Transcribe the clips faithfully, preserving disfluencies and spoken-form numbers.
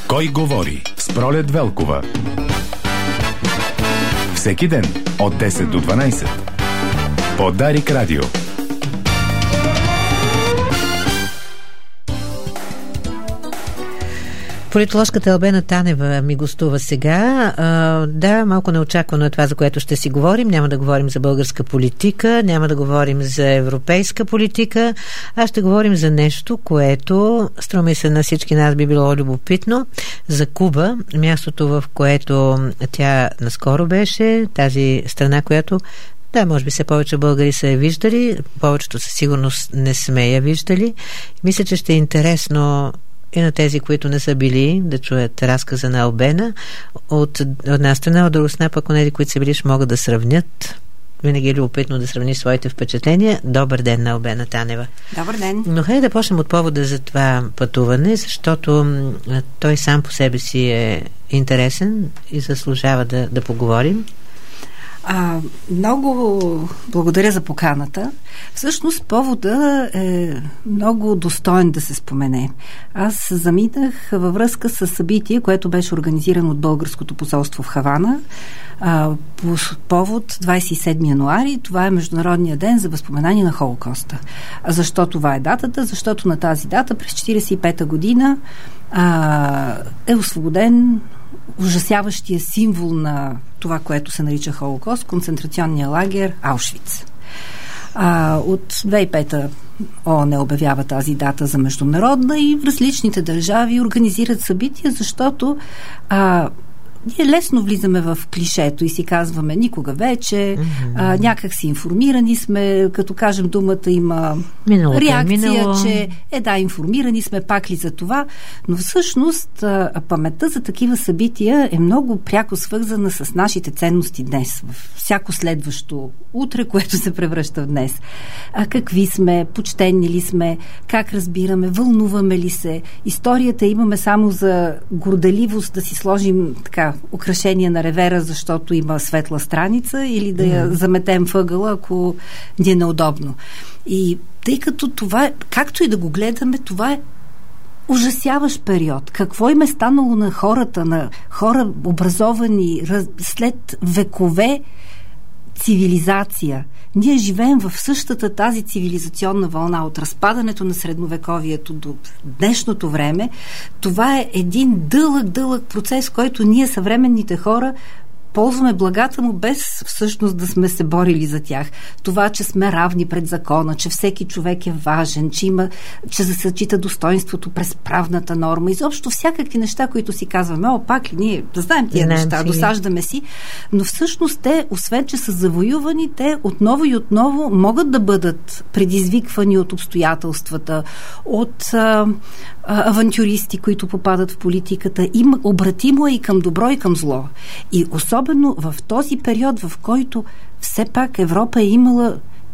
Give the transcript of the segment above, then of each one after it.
Кой говори с Пролет Велкова? Всеки ден от десет до дванайсет по Дарик Радио. Политоложката Албена Танева ми гостува сега. А, да, малко неочаквано е това, за което ще си говорим. Няма да говорим за българска политика, няма да говорим за европейска политика, а ще говорим за нещо, което струва се на всички нас би било любопитно. За Куба, мястото, в което тя наскоро беше, тази страна, която да, може би все повече българи са я виждали, повечето със сигурност не сме я виждали. Мисля, че ще е интересно и на тези, които не са били, да чуят разказа на Албена. От една страна, от друга страна, пък онези, които са били, ще могат да сравнят. Винаги е любопитно да сравни своите впечатления. Добър ден на Албена Танева. Добър ден. Но хайде да почнем от повода за това пътуване, защото той сам по себе си е интересен и заслужава да, да поговорим. А, много благодаря за поканата. Всъщност повода е много достоен да се спомене. Аз заминах във връзка с събитие, което беше организирано от Българското посолство в Хавана а, по повод двайсет и седми януари. Това е Международният ден за възпоменание на Холокоста. А защо това е датата? Защото на тази дата през четирийсет и пета година а, е освободен ужасяващия символ на това, което се нарича Холокост, концентрационния лагер Аушвиц. А, от две хиляди и пета ООН обявява тази дата за международна и в различните държави организират събития, защото а, ние лесно влизаме в клишето и си казваме никога вече, mm-hmm. а, някак си информирани сме, като кажем думата има миналото, реакция, минало. че е да, информирани сме, пак ли за това, но всъщност а, паметта за такива събития е много пряко свързана с нашите ценности днес, в всяко следващо утре, което се превръща в днес. А какви сме, почтенни ли сме, как разбираме, вълнуваме ли се, историята имаме само за горделивост да си сложим така украшение на ревера, защото има светла страница, или да я заметем въгъла, ако ни е неудобно. И тъй като това е, както и да го гледаме, това е ужасяващ период. Какво им е станало на хората, на хора образовани раз, след векове цивилизация. Ние живеем в същата тази цивилизационна вълна от разпадането на средновековието до днешното време. Това е един дълъг, дълъг процес, който ние, съвременните хора, ползваме благата му без всъщност да сме се борили за тях. Това, че сме равни пред закона, че всеки човек е важен, че има, че се зачита достоинството през правната норма, изобщо всякакви неща, които си казваме, о, пак ли ние да знаем тия Нанци. неща, досаждаме си, но всъщност те, освен че са завоювани, те отново и отново могат да бъдат предизвиквани от обстоятелствата, от а, а, авантюристи, които попадат в политиката. Има, обратимо е и към добро, и към зло. И особено в този период, в който все пак Европа е имала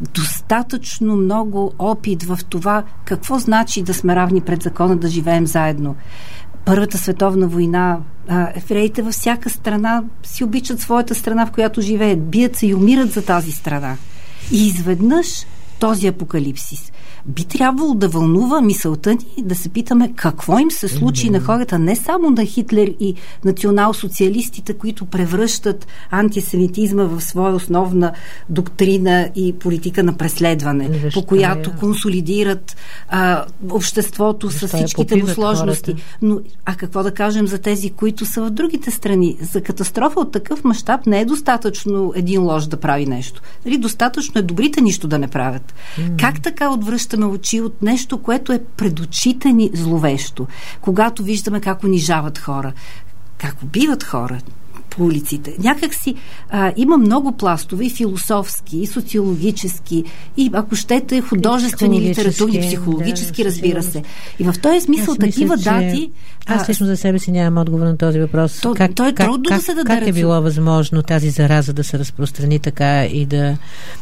достатъчно много опит в това какво значи да сме равни пред закона, да живеем заедно. Първата световна война, евреите във всяка страна си обичат своята страна, в която живеят, бият се и умират за тази страна. И изведнъж този апокалипсис би трябвало да вълнува мисълта ни, да се питаме какво им се случи mm-hmm. на хората, не само на Хитлер и национал-социалистите, които превръщат антисемитизма в своя основна доктрина и политика на преследване, Защо по която е? консолидират а, обществото Защо с всичките му сложности. Но, а какво да кажем за тези, които са в другите страни? За катастрофа от такъв мащаб не е достатъчно един лош да прави нещо. Дали, достатъчно е добрите нищо да не правят. Mm-hmm. Как така отвръщаме очи от нещо, което е пред очите ни зловещо? Когато виждаме как унижават хора, как убиват хора по улиците. Някак си а, има много пластове, и философски, и социологически, и ако щете художествени, литературни, психологически, да, разбира се. И в този смисъл аз такива мисля, дати... Аз лично за себе си нямам отговор на този въпрос. То, как, то е как, трудно как, да се даде. Как е било възможно тази зараза да се разпространи така и да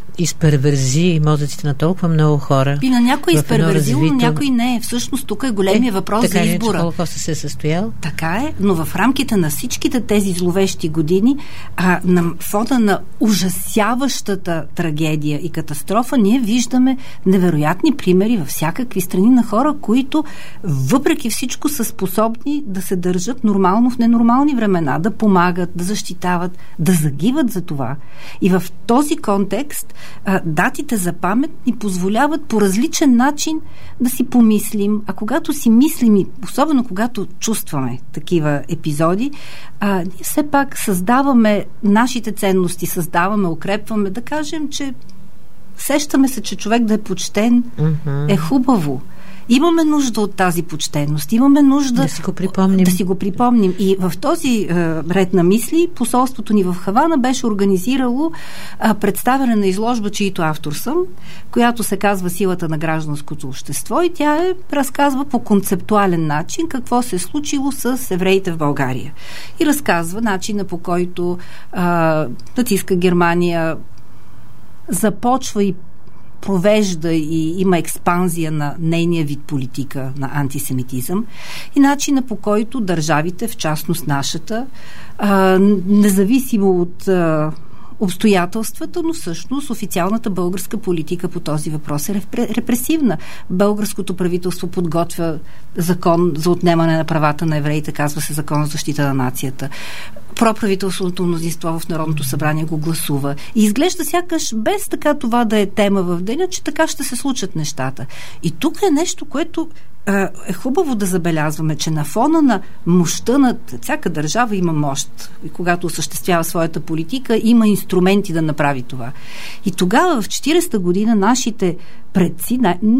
изперверзи мозъците на толкова много хора? И на някой изперверзил, но някой не е. Всъщност тук е големия е, въпрос за избора. Така е, че Холокоста се е състоял? Така е, но в рамките на всичките тези зловещи следващи години, а на фона на ужасяващата трагедия и катастрофа, ние виждаме невероятни примери във всякакви страни на хора, които въпреки всичко са способни да се държат нормално в ненормални времена, да помагат, да защитават, да загиват за това. И в този контекст а, датите за памет ни позволяват по различен начин да си помислим, а когато си мислим и особено когато чувстваме такива епизоди, а, ние все пак създаваме нашите ценности, създаваме, укрепваме, да кажем, че сещаме се, че човек да е почтен mm-hmm. е хубаво. Имаме нужда от тази почтенност, имаме нужда да си го припомним. Да си го припомним. И в този е, ред на мисли посолството ни в Хавана беше организирало е, представяне на изложба, чието автор съм, която се казва "Силата на гражданското общество", и тя е разказва по концептуален начин какво се е случило с евреите в България. И разказва начина, по който е, нацистка Германия започва и провежда и има експанзия на нейния вид политика на антисемитизъм и начина, по който държавите, в частност нашата, а, независимо от а, обстоятелствата, но всъщност официалната българска политика по този въпрос е репресивна. Българското правителство подготвя закон за отнемане на правата на евреите, казва се Закон за защита на нацията. Проправителственото мнозинство в Народното събрание го гласува. И изглежда сякаш без така това да е тема в деня, че така ще се случат нещата. И тук е нещо, което е хубаво да забелязваме, че на фона на мощта на всяка държава има мощ. И когато осъществява своята политика, има инструменти да направи това. И тогава в четиридесета година нашите предци,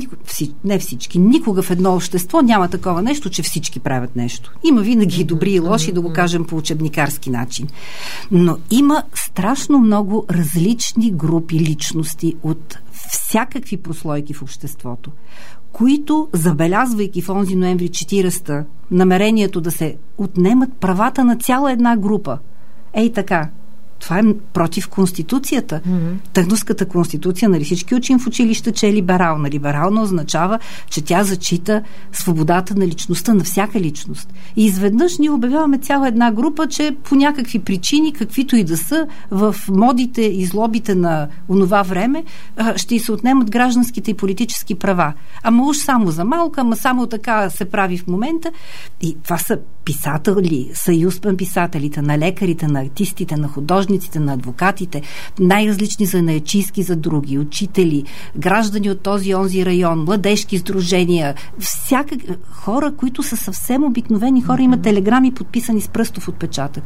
не всички, никога в едно общество няма такова нещо, че всички правят нещо. Има винаги и добри и лоши, да го кажем по учебникарски начин. Но има страшно много различни групи личности от всякакви прослойки в обществото, които, забелязвайки в онзи ноември четиридесета намерението да се отнемат правата на цяла една група. Ей така. Това е против Конституцията. Mm-hmm. Търновската конституция, нали всички учим в училище, че е либерална. Либерална означава, че тя зачита свободата на личността, на всяка личност. И изведнъж ние обявяваме цяла една група, че по някакви причини, каквито и да са, в модите и злобите на онова време, ще й се отнемат гражданските и политически права. Ама уж само за малко, ама само така се прави в момента. И това са писатели, съюз на писателите, на лекарите, на артистите, на художниците, на адвокатите, най-различни занаятчийски за други, учители, граждани от този онзи район, младежки сдружения, всяка хора, които са съвсем обикновени хора, имат телеграми подписани с пръстов отпечатък.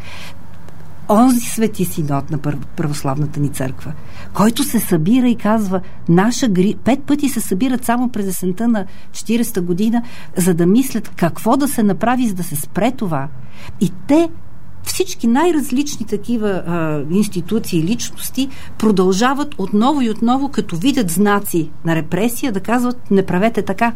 Онзи Свети Синод на православната ни църква, който се събира и казва, наша гри... пет пъти се събират само през есента на четиридесета година, за да мислят какво да се направи, за да се спре това. И те, всички най-различни такива а, институции и личности продължават отново и отново, като видят знаци на репресия, да казват, не правете така.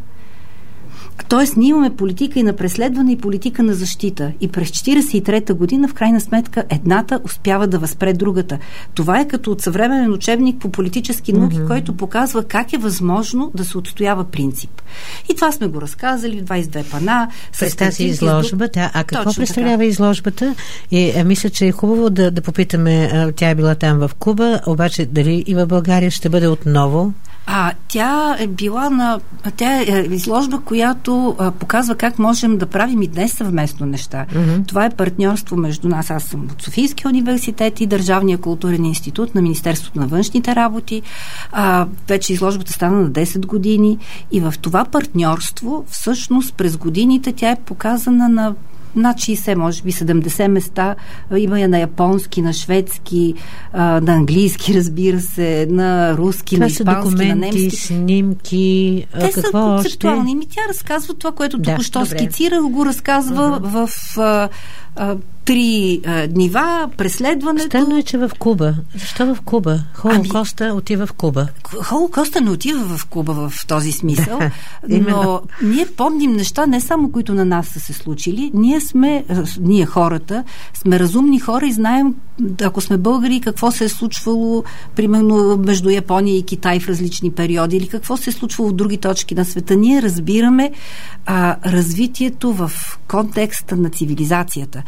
Тоест, ние имаме политика и на преследване, и политика на защита. И през четиридесет и трета година, в крайна сметка, едната успява да възпре другата. Това е като от съвременен учебник по политически науки, mm-hmm. който показва как е възможно да се отстоява принцип. И това сме го разказали в двадесет и две пана. През тази изложба, да. А какво Точно представлява така. Изложбата? И, а, мисля, че е хубаво да, да попитаме, а, тя е била там в Куба, обаче дали и в България ще бъде отново? А, тя е била на... Тя е изложба, която а, показва как можем да правим и днес съвместно неща. Mm-hmm. Това е партньорство между нас. Аз съм от Софийския университет и Държавния културен институт на Министерството на външните работи. А, вече изложбата стана на десет години и в това партньорство всъщност през годините тя е показана на над шейсет, може би седемдесет места. Има я на японски, на шведски, а, на английски, разбира се, на руски, това на испански, на немски. Това са документи, снимки, те какво са концептуални. Ми тя разказва това, което да, току-що скицирах, го разказва uh-huh. в а, а, три а, нива, преследването. Странно е, че в Куба. Защо в Куба? Холокоста ами, отива в Куба. Холокоста не отива в Куба в този смисъл, да, но ние помним неща, не само които на нас са се случили. Ние сме, ние хората, сме разумни хора и знаем, ако сме българи, какво се е случвало примерно между Япония и Китай в различни периоди или какво се е случвало в други точки на света. Ние разбираме а, развитието в контекста на цивилизацията. Много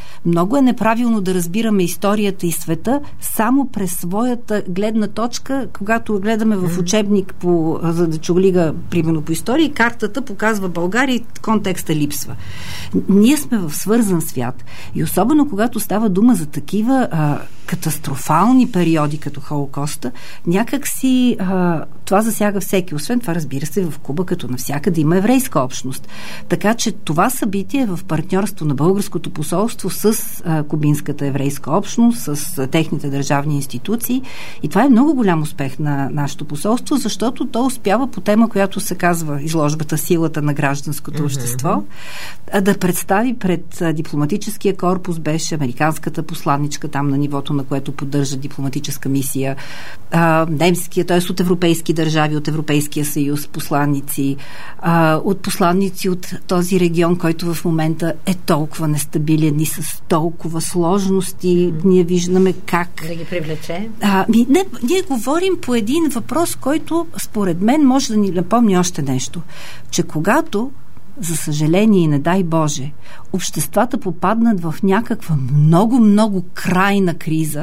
много е неправилно да разбираме историята и света само през своята гледна точка, когато гледаме в учебник по, за да чуглига, примерно по история, картата показва България и контекста липсва. Ние сме в свързан свят и особено когато става дума за такива а, катастрофални периоди като Холокоста, някак си а, това засяга всеки. Освен това, разбира се, в Куба като навсякъде има еврейска общност. Така че това събитие е в партньорство на българското посолство с а, кубинската еврейска общност, с а, техните държавни институции и това е много голям успех на нашето посолство, защото то успява по тема, която се казва изложбата "Силата на гражданското mm-hmm. общество", а да представи пред а, дипломатическия корпус, беше американската посланничка там на нивото, на което поддържа дипломатическа мисия, а, немския, т.е. от европейски държави, от Европейския съюз, посланници, а, от посланници от този регион, който в момента е толкова нестабилен и с толкова сложности. Mm. Ние виждаме как... Да ги привлече? А, ми, не, ние говорим по един въпрос, който според мен може да ни напомни още нещо. Че когато, за съжаление и не дай Боже, обществата попаднат в някаква много-много крайна криза,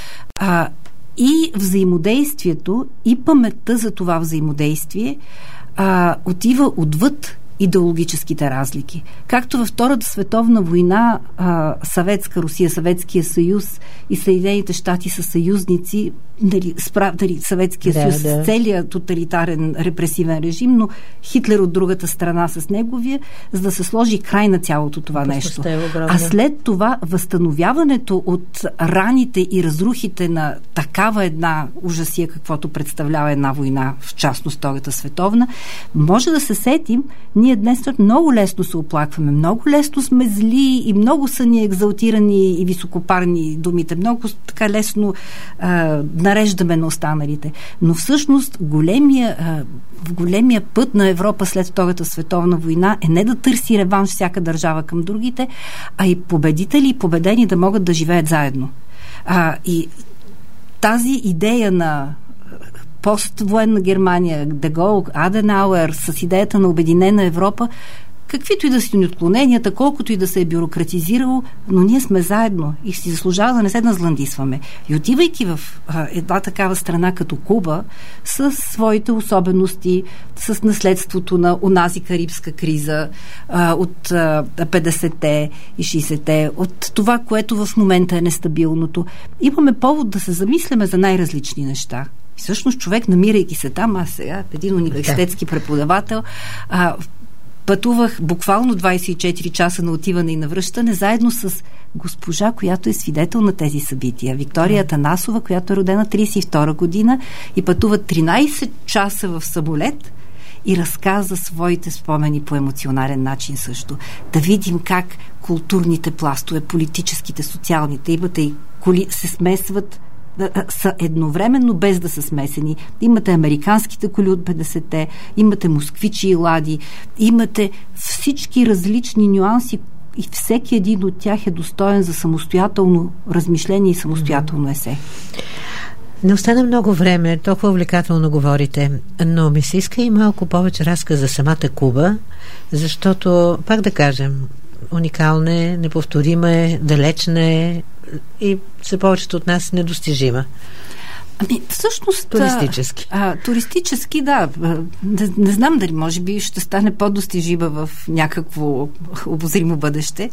а, и взаимодействието, и паметта за това взаимодействие а, отива отвъд идеологическите разлики. Както във Втората световна война а, Съветска Русия, Съветския съюз и Съединените щати са съюзници, дали, справ, дали Съветския да, съюз да. с целият тоталитарен репресивен режим, но Хитлер от другата страна с неговия, за да се сложи край на цялото това нещо. А след това възстановяването от раните и разрухите на такава една ужасия, каквото представлява една война, в частност Втората световна, може да се сетим. Ние днес много лесно се оплакваме, много лесно сме зли и много са ни екзалтирани и високопарни думите. Много така лесно а, нареждаме на останалите. Но всъщност големия, а, големия път на Европа след Втората световна война е не да търси реванш всяка държава към другите, а и победители и победени да могат да живеят заедно. А, и тази идея на поствоенна Германия, Де Гол, Аденауер, с идеята на обединена Европа, каквито и да са ни отклоненията, колкото и да се е бюрократизирало, но ние сме заедно и си заслужава да не се назландисваме. И отивайки в а, една такава страна като Куба, с своите особености, с наследството на онази карибска криза а, от а, петдесетте и шейсетте, от това, което в момента е нестабилното, имаме повод да се замисляме за най-различни неща. И всъщност човек, намирайки се там, аз сега, един университетски преподавател, а, пътувах буквално двайсет и четири часа на отиване и навръщане, заедно с госпожа, която е свидетел на тези събития. Виктория Атанасова, която е родена трийсет и втора година и пътува тринайсет часа в самолет и разказа своите спомени по емоционален начин също. Да видим как културните пластове, политическите, социалните, имате и коли се смесват, са едновременно, без да са смесени. Имате американските коли от петдесетте, имате москвичи и лади, имате всички различни нюанси и всеки един от тях е достоен за самостоятелно размишление и самостоятелно есе. Не остана много време, толкова увлекателно говорите, но ми се иска и малко повече разказ за самата Куба, защото, пак да кажем, уникална е, неповторима е, далечна е и за повечето от нас недостижима. Ами, всъщност... Туристически. А, а, туристически, да. Не, не знам дали може би ще стане по-достижима в някакво обозримо бъдеще.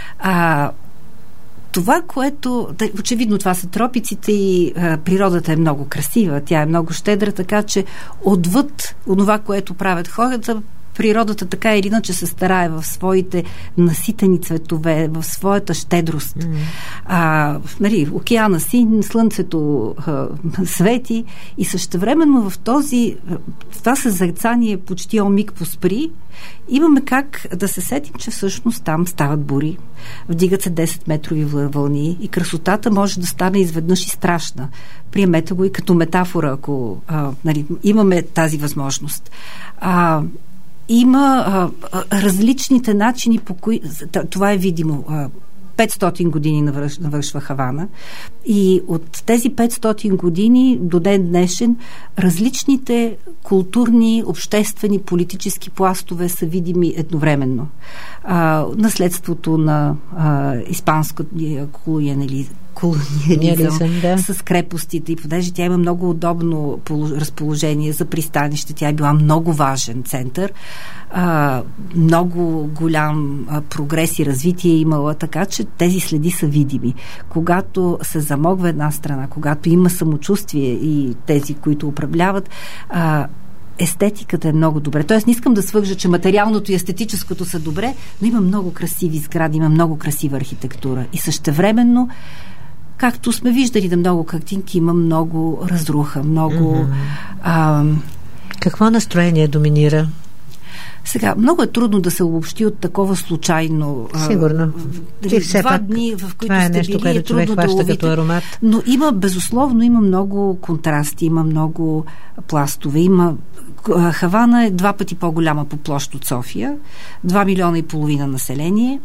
А, това, което... Да, очевидно това са тропиците и а, природата е много красива. Тя е много щедра, така че отвъд онова, което правят хората, природата така или иначе се старае в своите наситени цветове, в своята щедрост. Mm. А, нали, океана син, слънцето а, свети и същевременно в този в това съзерцание почти омиг поспри, имаме как да се сетим, че всъщност там стават бури, вдигат се десет метрови вълни и красотата може да стане изведнъж и страшна. Приемете го и като метафора, ако а, нали, имаме тази възможност. А, Има а, а, различните начини, по кои... Това е видимо. А, петстотин години навърш, навършва Хавана и от тези петстотин години до ден днешен различните културни, обществени, политически пластове са видими едновременно. А, наследството на а, испанския колониализъм, колониализъм да. С крепостите и понеже тя има много удобно разположение за пристанище, тя е била много важен център, а, много голям а, прогрес и развитие е имала, така че тези следи са видими. Когато се замогва една страна, когато има самочувствие и тези, които управляват, а, естетиката е много добре. Тоест не искам да свържа, че материалното и естетическото са добре, но има много красиви сгради, има много красива архитектура и същевременно, както сме виждали на много картинки, има много разруха, много... Mm-hmm. А, какво настроение доминира? Сега, много е трудно да се обобщи от такова случайно... Сигурно. Дали, два пак, дни, в които това е сте нещо, били, което е човек хваща като аромат. Но има, безусловно, има много контрасти, има много пластове. Има... Хавана е два пъти по-голяма по площ от София. Два милиона и половина население.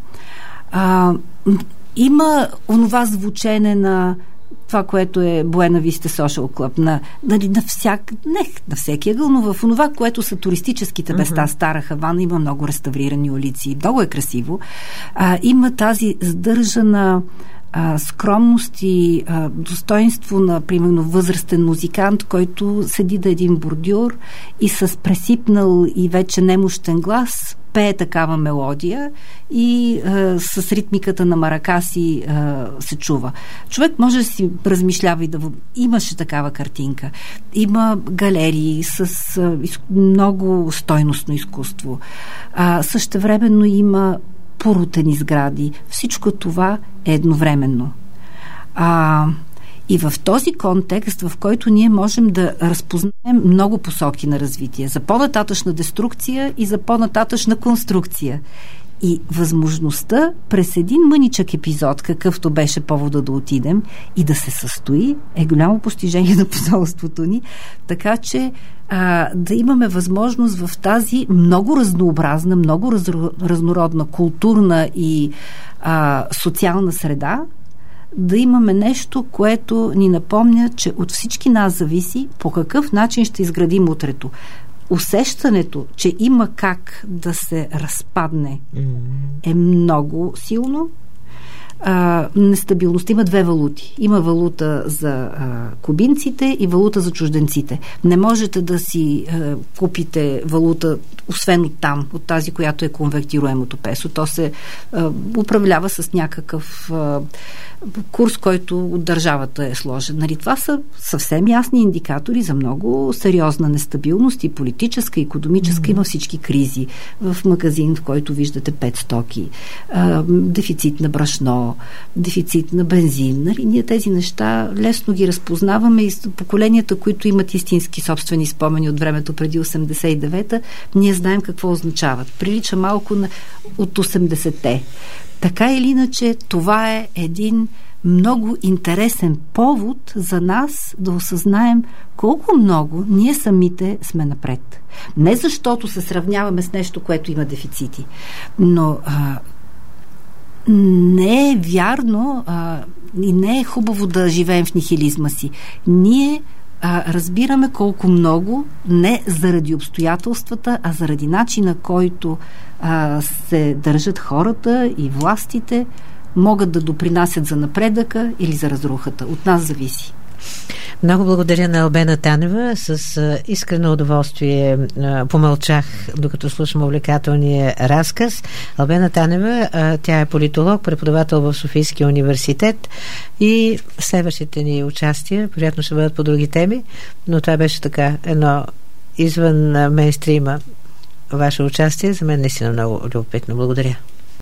А, има онова звучене на това, което е Буена Виста Social Club, на, нали, на, всяк, не на всеки ъгъл, но в онова, което са туристическите места, uh-huh. Стара Хавана, има много реставрирани улици, много е красиво. А, има тази сдържана а, скромност и а, достоинство на, примерно, възрастен музикант, който седи да един бордюр и с пресипнал и вече немощен глас пее такава мелодия и а, с ритмиката на маракаси а, се чува. Човек може да си размишлява и да... Имаше такава картинка. Има галерии с а, из... много стойностно изкуство. А, същевременно има порутени сгради. Всичко това е едновременно. А... И в този контекст, в който ние можем да разпознаем много посоки на развитие, за по-нататъчна деструкция и за по-нататъчна конструкция. И възможността през един мъничък епизод, какъвто беше повода да отидем и да се състои, е голямо постижение на посолството ни, така че а, да имаме възможност в тази много разнообразна, много раз, разнородна културна и а, социална среда да имаме нещо, което ни напомня, че от всички нас зависи по какъв начин ще изградим утрето. Усещането, че има как да се разпадне, е много силно. А, нестабилност. Има две валути. Има валута за а, кубинците и валута за чужденците. Не можете да си а, купите валута, освен от там, от тази, която е конвертируемото песо. То се а, управлява с някакъв а, курс, който от държавата е сложен. Нали, това са съвсем ясни индикатори за много сериозна нестабилност и политическа, и икономическа. Mm-hmm. Има всички кризи. В магазин, в който виждате пет стоки, а, дефицит на брашно, дефицит на бензин. Нали, ние тези неща лесно ги разпознаваме и поколенията, които имат истински собствени спомени от времето преди осемдесет и девета, ние знаем какво означават. Прилича малко на, от осемдесетте. Така или иначе, това е един много интересен повод за нас да осъзнаем колко много ние самите сме напред. Не защото се сравняваме с нещо, което има дефицити, но а, не е вярно а, и не е хубаво да живеем в нихилизма си. Ние а, разбираме колко много, не заради обстоятелствата, а заради начина, който а, се държат хората и властите, могат да допринасят за напредъка или за разрухата. От нас зависи. Много благодаря на Албена Танева. С а, искрено удоволствие а, помълчах, докато слушам увлекателния разказ. Албена Танева, а, тя е политолог, преподавател в Софийския университет и следващите ни участия, вероятно ще бъдат по други теми, но това беше така едно извън мейнстрима ваше участие. За мен наистина много любопитно. Благодаря.